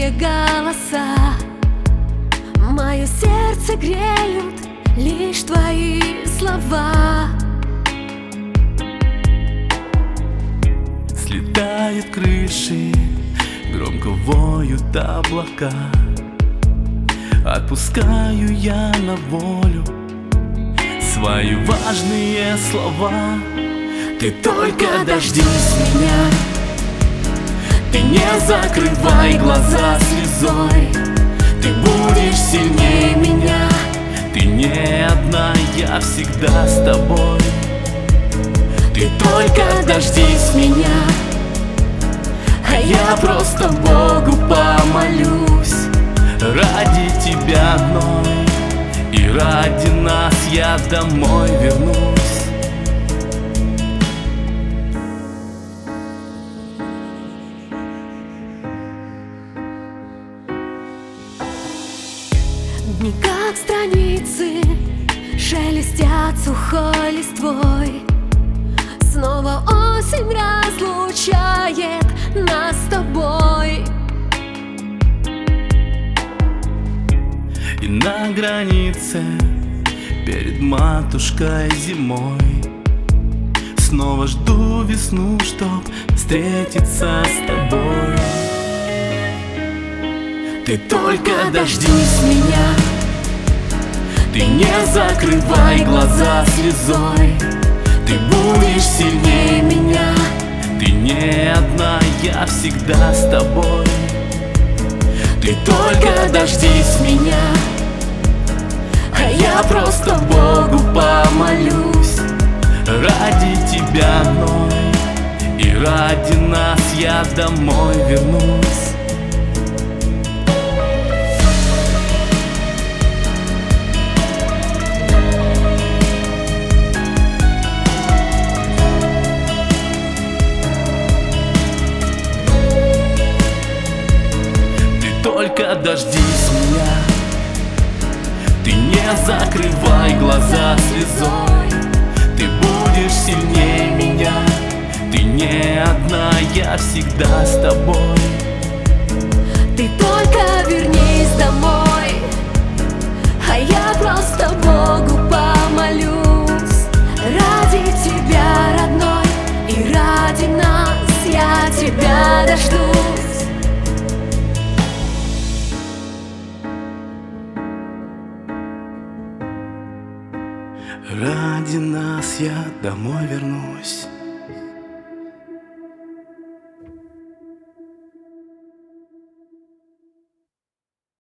чужие голоса. Мое сердце греют лишь твои слова. Слетают крыши, громко воют облака. Отпускаю я на волю свои важные слова. Ты только дождись меня, ты не закрывай глаза слезой. Ты будешь сильнее меня, ты не одна, я всегда с тобой. Ты только дождись меня, а я просто Богу помолюсь. Ради тебя, Ной, и ради нас я домой вернусь. Дни как страницы шелестят сухой листвой. Снова осень разлучает нас с тобой. И на границе перед матушкой зимой снова жду весну, чтоб встретиться с тобой. Ты только дождись меня, ты не закрывай глаза слезой. Ты будешь сильнее меня, ты не одна, я всегда с тобой. Ты только дождись меня, а я просто Богу помолюсь. Ради тебя, Ной, и ради нас я домой вернусь. Только дождись меня, ты не закрывай глаза слезой. Ты будешь сильнее меня, ты не одна, я всегда с тобой. Ты только вернись домой, а я просто Богу помолюсь. Ради тебя, родной, и ради нас я тебя дождусь. Ради нас я домой вернусь.